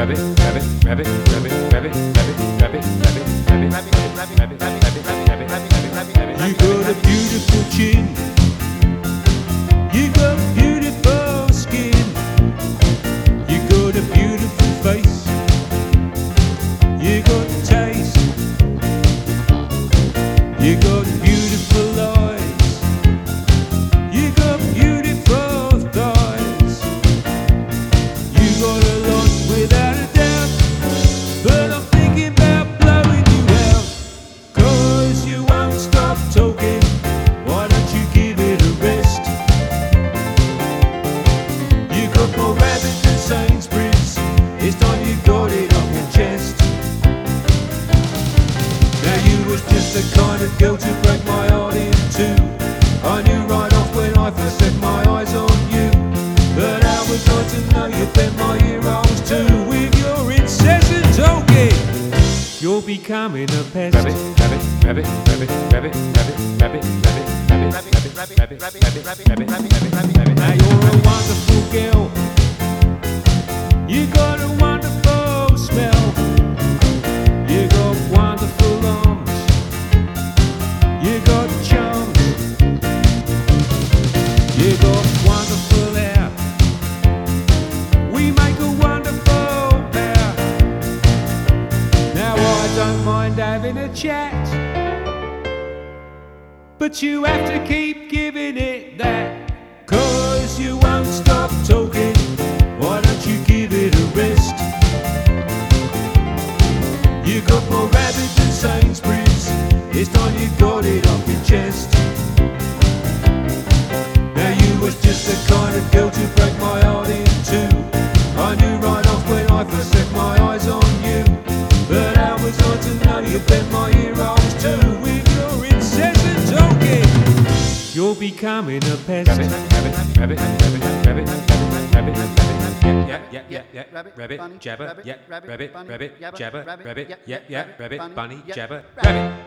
You got a beautiful chin. You got beautiful skin. You got a beautiful face. You got taste. You got beautiful eyes. You got beautiful thighs. You got a lot without a doubt, but I'm thinking about blowing you out. 'Cause you won't stop talking. Why don't you give it a rest? You got more rabbit than Sainsbury's. It's time you got it off your chest. Now you was just the kind of girl to break my heart in two. I knew right off when I first set my eyes on you. But I was going to know you bent my ear holes too. With your incessant talking, you're becoming a pest. Now you're a wonderful girl. You got a wonderful smell. You got wonderful arms. You got charms. You got wonderful hair. We make a wonderful pair. Now I don't mind having a chat, but you have to keep giving it that. 'Cause you won't stop talking. Why don't you give it a rest? You got more rabbit than Sainsbury's. It's time you got it off your chest. Now you was just the kind of girl to break my heart in two. I knew right off when I first set my eyes on you. But I was on to know you bent my ear holes too. With your incessant talking, you're becoming a pest. Rabbit, jabber, yeah, rabbit, jabber, rabbit, bunny, jabber, rabbit.